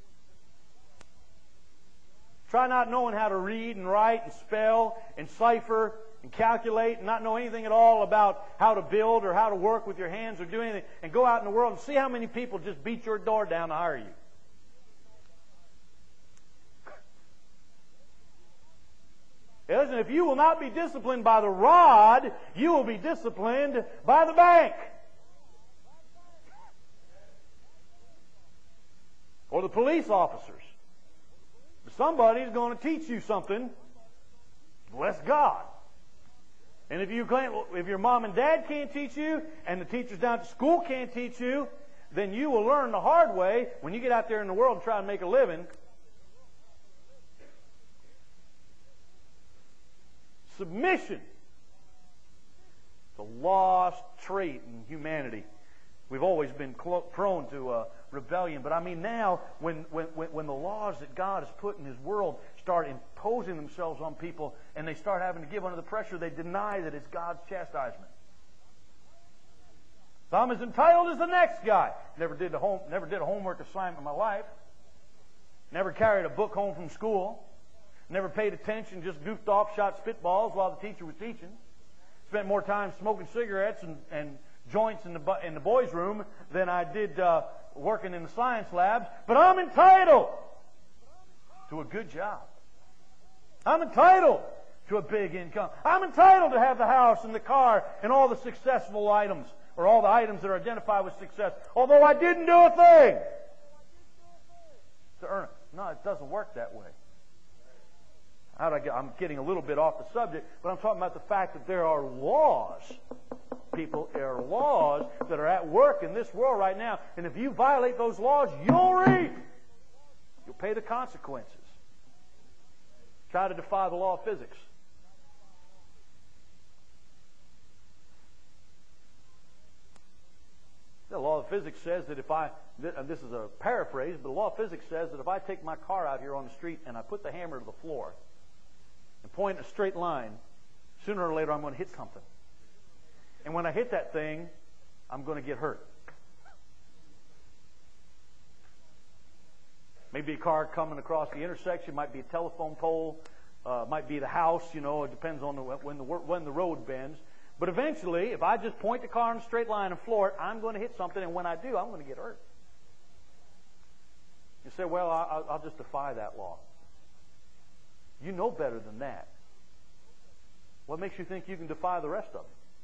Try not knowing how to read and write and spell and cipher and calculate and not know anything at all about how to build or how to work with your hands or do anything, and go out in the world and see how many people just beat your door down to hire you. Listen, if you will not be disciplined by the rod, you will be disciplined by the bank. Or the police officers. Somebody's going to teach you something. Bless God. And if you can't, if your mom and dad can't teach you, and the teachers down at school can't teach you, then you will learn the hard way when you get out there in the world and try to make a living. Submission. It's a lost trait in humanity. We've always been prone to uh, rebellion, but I mean now, when, when, when the laws that God has put in His world start imposing themselves on people, and they start having to give under the pressure, they deny that it's God's chastisement. So I'm as entitled as the next guy. Never did a home, never did a homework assignment in my life. Never carried a book home from school. Never paid attention, just goofed off, shot spitballs while the teacher was teaching. Spent more time smoking cigarettes and, and joints in the in the boys' room than I did uh, working in the science labs. But I'm entitled to a good job. I'm entitled to a big income. I'm entitled to have the house and the car and all the successful items, or all the items that are identified with success, although I didn't do a thing to earn it. No, it doesn't work that way. I'm getting a little bit off the subject, but I'm talking about the fact that there are laws, people, there are laws that are at work in this world right now, and if you violate those laws, you'll reap. You'll pay the consequences. Try to defy the law of physics. The law of physics says that if I, this is a paraphrase, but the law of physics says that if I take my car out here on the street and I put the hammer to the floor and point in a straight line, sooner or later I'm going to hit something. And when I hit that thing, I'm going to get hurt. Maybe a car coming across the intersection, might be a telephone pole, uh, might be the house, you know, it depends on the, when, the, when the road bends. But eventually, if I just point the car in a straight line and floor it, I'm going to hit something, and when I do, I'm going to get hurt. You say, well, I'll, I'll just defy that law. You know better than that. What makes you think you can defy the rest of them?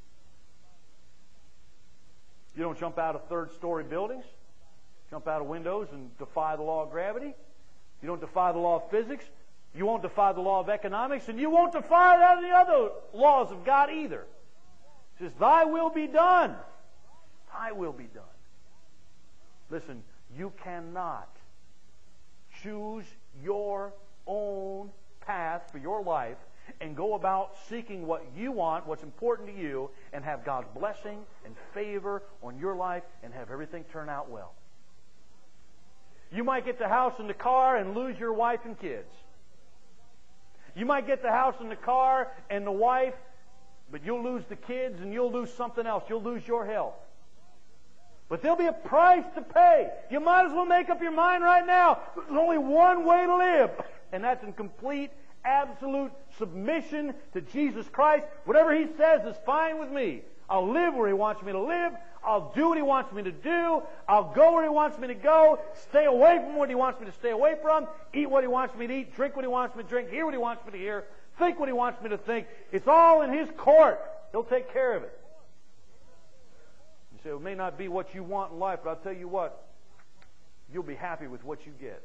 You don't jump out of third-story buildings, jump out of windows and defy the law of gravity. You don't defy the law of physics. You won't defy the law of economics, and you won't defy any other laws of God either. It says, thy will be done. Thy will be done. Listen, you cannot choose your own path for your life and go about seeking what you want, what's important to you, and have God's blessing and favor on your life and have everything turn out well. You might get the house and the car and lose your wife and kids. You might get the house and the car and the wife, but you'll lose the kids and you'll lose something else. You'll lose your health. But there'll be a price to pay. You might as well make up your mind right now. There's only one way to live, and that's in complete, absolute submission to Jesus Christ. Whatever He says is fine with me. I'll live where He wants me to live. I'll do what He wants me to do. I'll go where He wants me to go. Stay away from what He wants me to stay away from. Eat what He wants me to eat. Drink what He wants me to drink. Hear what He wants me to hear. Think what He wants me to think. It's all in His court. He'll take care of it. You say, it may not be what you want in life, but I'll tell you what. You'll be happy with what you get.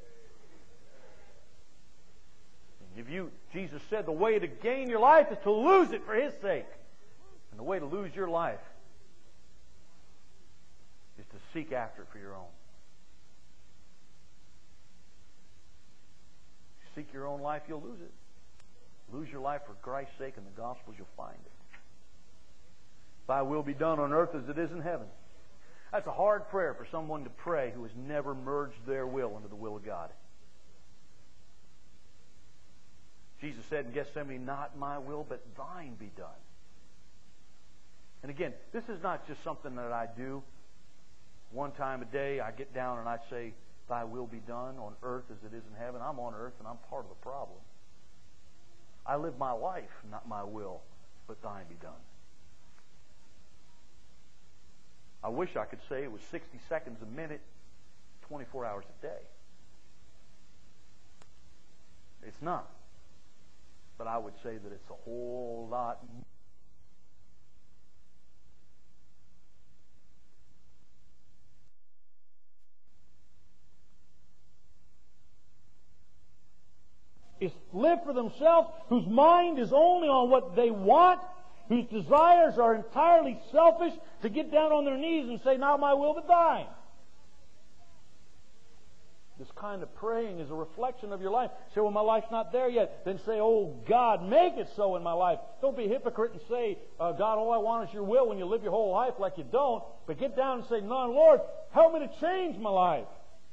If you, Jesus said, the way to gain your life is to lose it for His sake. And the way to lose your life is to seek after it for your own. If you seek your own life, you'll lose it. Lose your life for Christ's sake and the gospel, you'll find it. Thy will be done on earth as it is in heaven. That's a hard prayer for someone to pray who has never merged their will into the will of God. Jesus said in Gethsemane, not my will, but thine be done. And again, this is not just something that I do one time a day. I get down and I say, thy will be done on earth as it is in heaven. I'm on earth and I'm part of the problem. I live my life, not my will, but thine be done. I wish I could say it was sixty seconds a minute, twenty-four hours a day. It's not. But I would say that it's a whole lot more. Is live for themselves, whose mind is only on what they want, whose desires are entirely selfish, to get down on their knees and say, not my will but thine. This kind of praying is a reflection of your life. Say, well, my life's not there yet. Then say, oh, God, make it so in my life. Don't be a hypocrite and say, uh, God, all I want is your will when you live your whole life like you don't. But get down and say, no, Lord, help me to change my life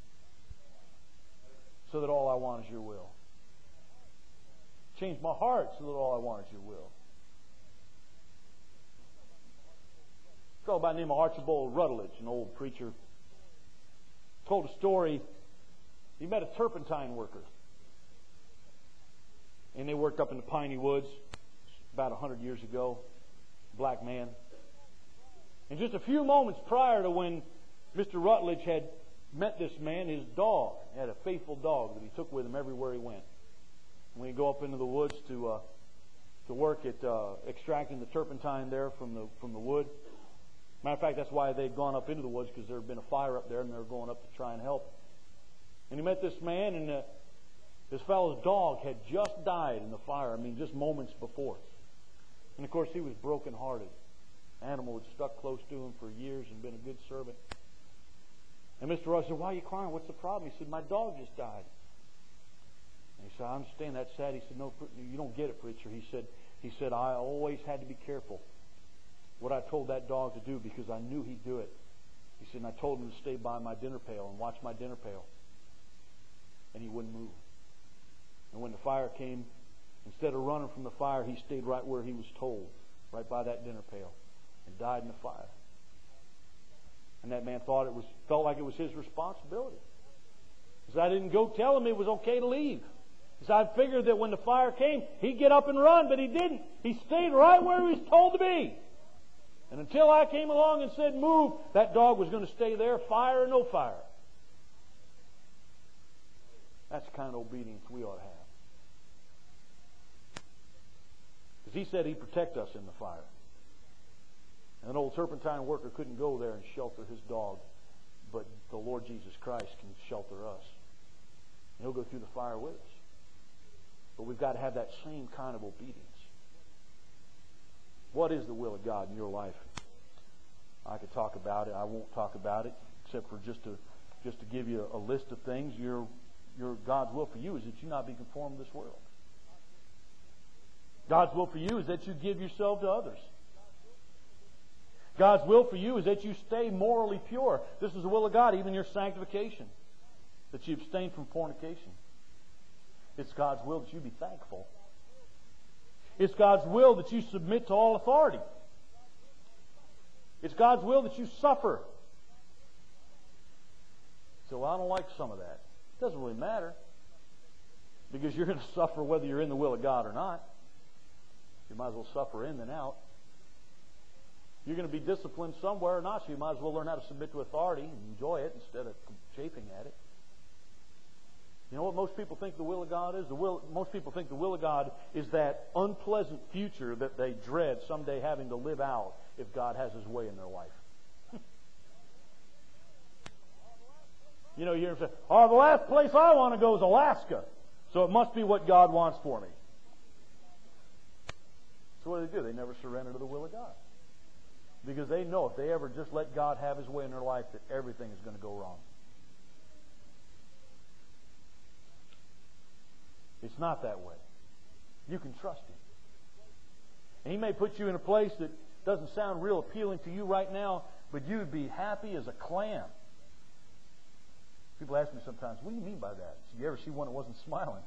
so that all I want is your will. Change my heart so that all I want is your will. A fellow by the name of Archibald Rutledge, an old preacher, told a story. He met a turpentine worker. And they worked up in the piney woods about a hundred years ago. Black man. And just a few moments prior to when Mister Rutledge had met this man, his dog, he had a faithful dog that he took with him everywhere he went. When he'd go up into the woods to uh, to work at uh, extracting the turpentine there from the from the wood. Matter of fact, that's why they'd gone up into the woods, because there had been a fire up there and they were going up to try and help. And he met this man, and uh, this fellow's dog had just died in the fire. I mean, just moments before. And of course, he was broken-hearted. The animal had stuck close to him for years and been a good servant. And Mister Rush said, "Why are you crying? What's the problem?" He said, "My dog just died." And he said, "I understand that's sad." He said, "No, you don't get it, preacher." He said, "He said I always had to be careful what I told that dog to do, because I knew he'd do it." He said, "And I told him to stay by my dinner pail and watch my dinner pail." And he wouldn't move. And when the fire came, instead of running from the fire, he stayed right where he was told, right by that dinner pail, and died in the fire. And that man thought it was, felt like it was his responsibility. He said, "I didn't go tell him it was okay to leave." He said, "I figured that when the fire came, he'd get up and run, but he didn't. He stayed right where he was told to be. And until I came along and said, move, that dog was going to stay there, fire or no fire." That's the kind of obedience we ought to have. Because he said he'd protect us in the fire. And an old turpentine worker couldn't go there and shelter his dog, but the Lord Jesus Christ can shelter us. And He'll go through the fire with us. But we've got to have that same kind of obedience. What is the will of God in your life? I could talk about it. I won't talk about it, except for just to just to give you a list of things. Your your God's will for you is that you not be conformed to this world. God's will for you is that you give yourself to others. God's will for you is that you stay morally pure. This is the will of God, even your sanctification, that you abstain from fornication. It's God's will that you be thankful. It's God's will that you submit to all authority. It's God's will that you suffer. So, well, I don't like some of that. It doesn't really matter. Because you're going to suffer whether you're in the will of God or not. You might as well suffer in than out. You're going to be disciplined somewhere or not, so you might as well learn how to submit to authority and enjoy it instead of chafing at it. You know what most people think the will of God is? The will, most people think the will of God is that unpleasant future that they dread someday having to live out if God has His way in their life. You know, you hear them say, oh, the last place I want to go is Alaska, so it must be what God wants for me. So what do they do? They never surrender to the will of God. Because they know if they ever just let God have His way in their life, that everything is going to go wrong. It's not that way. You can trust Him. And He may put you in a place that doesn't sound real appealing to you right now, but you'd be happy as a clam. People ask me sometimes, what do you mean by that? So you ever see one that wasn't smiling?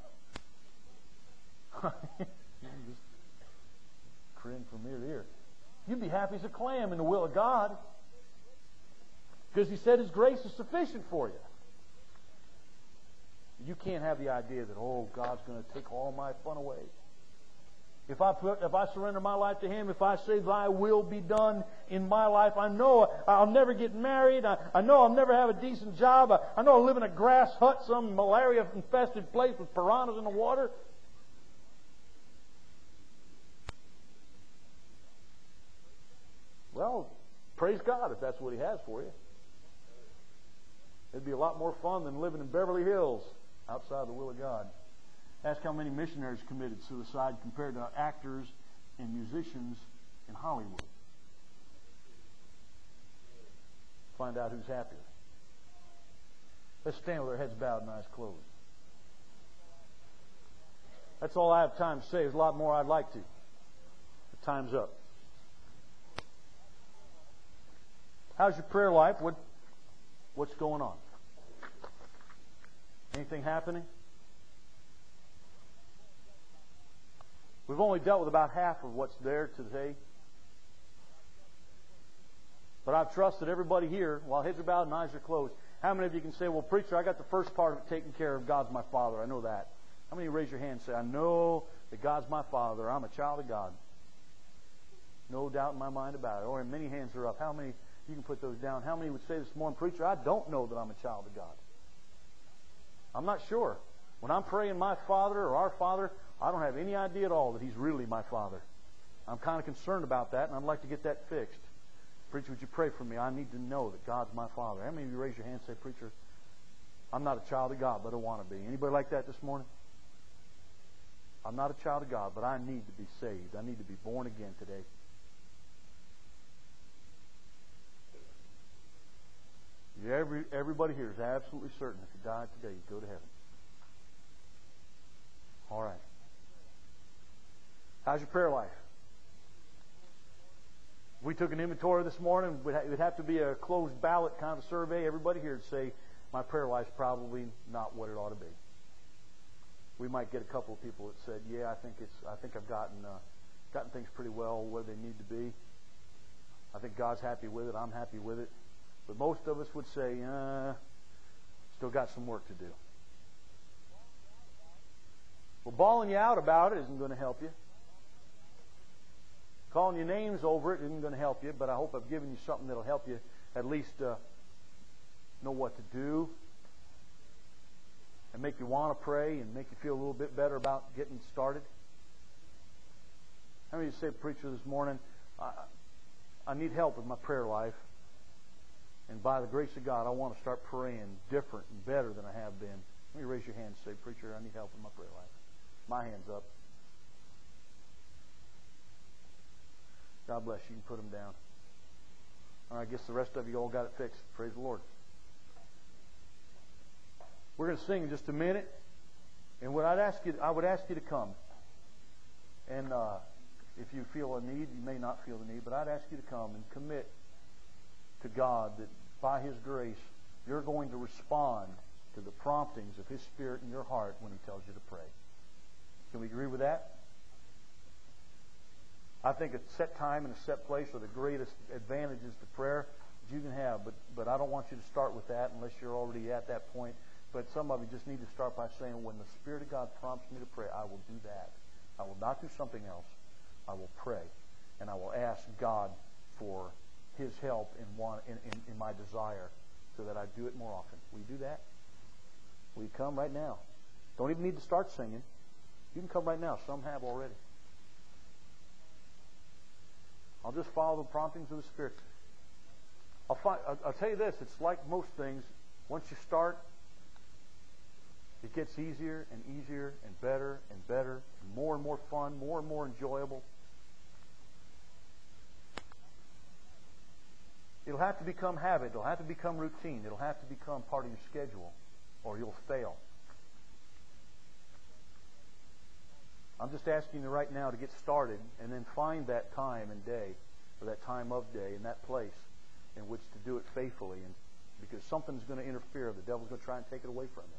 Just grin from ear to ear. You'd be happy as a clam in the will of God. Because He said His grace is sufficient for you. You can't have the idea that, oh, God's going to take all my fun away. If I put, if I surrender my life to Him, if I say Thy will be done in my life, I know I'll never get married. I, I know I'll never have a decent job. I, I know I'll live in a grass hut, some malaria-infested place with piranhas in the water. Well, praise God if that's what He has for you. It'd be a lot more fun than living in Beverly Hills outside the will of God. Ask how many missionaries committed suicide compared to actors and musicians in Hollywood. Find out who's happier. Let's stand with our heads bowed and eyes closed. That's all I have time to say. There's a lot more I'd like to. The time's up. How's your prayer life? What, what's going on? Anything happening? We've only dealt with about half of what's there today. But I trust that everybody here, while heads are bowed and eyes are closed, how many of you can say, well, preacher, I got the first part of it taken care of. God's my Father. I know that. How many raise your hand and say, I know that God's my Father. I'm a child of God. No doubt in my mind about it. Or many hands are up. How many, you can put those down. How many would say this morning, preacher, I don't know that I'm a child of God. I'm not sure. When I'm praying my Father or our Father, I don't have any idea at all that He's really my Father. I'm kind of concerned about that, and I'd like to get that fixed. Preacher, would you pray for me? I need to know that God's my Father. How many of you raise your hand and say, preacher, I'm not a child of God, but I want to be. Anybody like that this morning? I'm not a child of God, but I need to be saved. I need to be born again today. Every, everybody here is absolutely certain if you died today, you'd go to heaven. All right. How's your prayer life? If we took an inventory this morning, it would have to be a closed ballot kind of survey. Everybody here would say, my prayer life's probably not what it ought to be. We might get a couple of people that said, yeah, I think it's. I think I've gotten uh, gotten things pretty well where they need to be. I think God's happy with it. I'm happy with it. But most of us would say, uh, still got some work to do. Well, bawling you out about it isn't going to help you. Calling your names over it isn't going to help you, but I hope I've given you something that'll help you at least uh, know what to do and make you want to pray and make you feel a little bit better about getting started. How many of you say, preacher, this morning, I, I need help with my prayer life, and by the grace of God, I want to start praying different and better than I have been. Let me raise your hand and say, preacher, I need help with my prayer life. My hand's up. God bless you. You can put them down. All right, I guess the rest of you all got it fixed. Praise the Lord. We're going to sing in just a minute, and what I'd ask you, I would ask you to come. And uh, if you feel a need, you may not feel the need, but I'd ask you to come and commit to God that by His grace, you're going to respond to the promptings of His Spirit in your heart when He tells you to pray. Can we agree with that? I think a set time and a set place are the greatest advantages to prayer that you can have, but, but I don't want you to start with that unless you're already at that point But some of you just need to start by saying, when the Spirit of God prompts me to pray, I will do that. I will not do something else. I will pray. And I will ask God for His help in, one, in, in, in my desire so that I do it more often. Will you do that? Will you come right now? Don't even need to start singing. You can come right now. Some have already. I'll just follow the promptings of the Spirit. I'll, find, I'll, I'll tell you this. It's like most things. Once you start, it gets easier and easier and better and better and more and more fun, more and more enjoyable. It'll have to become habit. It'll have to become routine. It'll have to become part of your schedule, or you'll fail. I'm just asking you right now to get started and then find that time and day, or that time of day and that place in which to do it faithfully, and because something's going to interfere. The devil's going to try and take it away from you.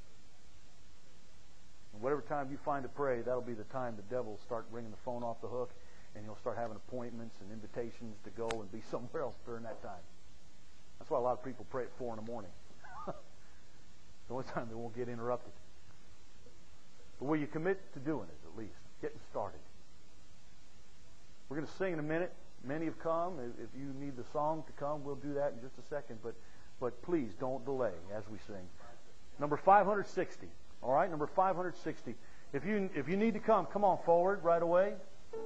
And whatever time you find to pray, that'll be the time the devil will start ringing the phone off the hook, and you'll start having appointments and invitations to go and be somewhere else during that time. That's why a lot of people pray at four in the morning. The only time they won't get interrupted. But will you commit to doing it, at least? Getting started. We're going to sing in a minute. Many have come. If you need the song to come, we'll do that in just a second. But, but please don't delay as we sing. Number five hundred sixty. All right, number five hundred sixty. If you, if you need to come, come on forward right away.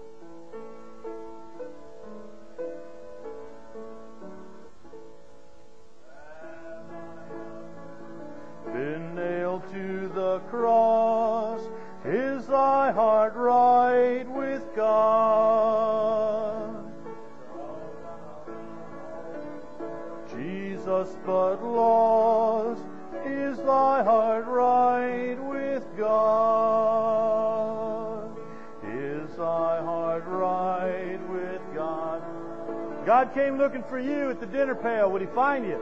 Been nailed to the cross, is thy heart right with God? Jesus but lost, is thy heart right with God? Is thy heart right with God? God came looking for you at the dinner pail. Would He find you?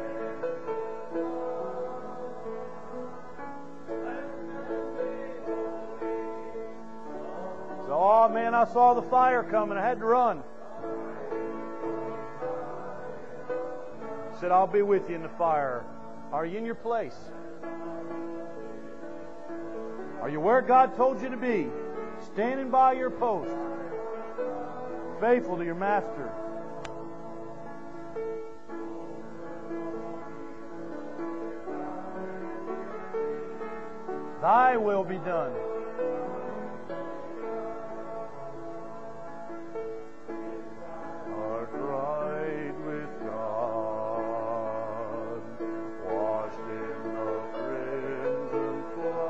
So, oh man, I saw the fire coming. I had to run. He said, I'll be with you in the fire. Are you in your place? Are you where God told you to be? Standing by your post. Faithful to your master. Thy will be done. Heart right with God, washed in the crimson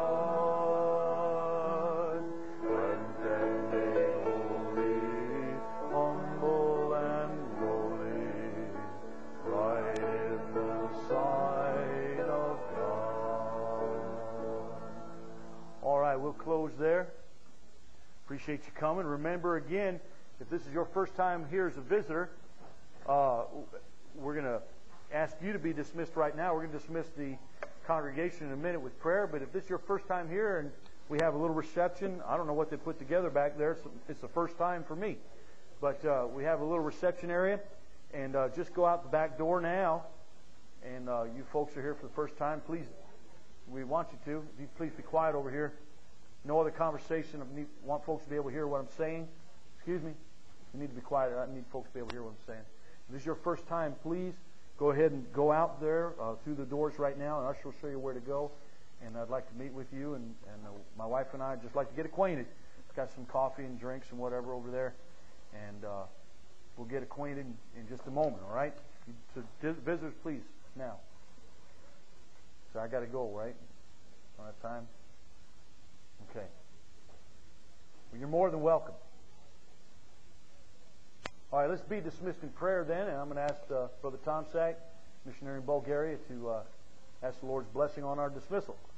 flood, and then made holy, humble and lowly, right in the sight of God. All right, we'll close there. Appreciate you coming. Remember again, if this is your first time here as a visitor, uh, we're going to ask you to be dismissed right now. We're going to dismiss the congregation in a minute with prayer. But if this is your first time here and we have a little reception, I don't know what they put together back there. It's, it's the first time for me. But uh, we have a little reception area. And uh, just go out the back door now. And uh, you folks are here for the first time. Please, we want you to. If you please be quiet over here. No other conversation. I need, want folks to be able to hear what I'm saying. Excuse me. You need to be quiet. I need folks to be able to hear what I'm saying. If this is your first time, please go ahead and go out there uh, through the doors right now, and Usher will show you where to go. And I'd like to meet with you, and, and uh, my wife and I would just like to get acquainted. Got some coffee and drinks and whatever over there, and uh, we'll get acquainted in, in just a moment, all right? So visitors, please, now. So I got to go, right? Don't have time? Okay. Well, you're more than welcome. All right, let's be dismissed in prayer then, and I'm going to ask uh, Brother Tom Sack, missionary in Bulgaria, to uh, ask the Lord's blessing on our dismissal.